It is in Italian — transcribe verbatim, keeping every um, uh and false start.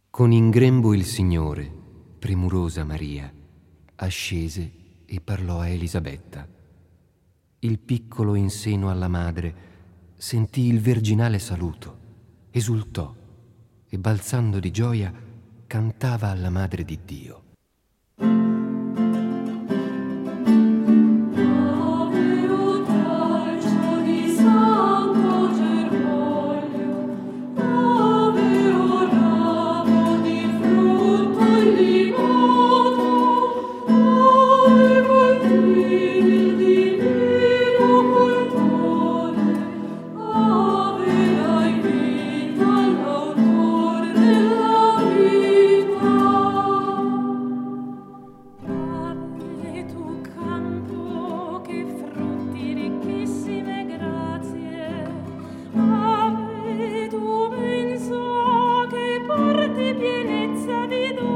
Con in grembo il Signore, premurosa Maria, ascese e parlò a Elisabetta. Il piccolo in seno alla madre sentì il virginale saluto, esultò e balzando di gioia cantava alla Madre di Dio. Pienezza di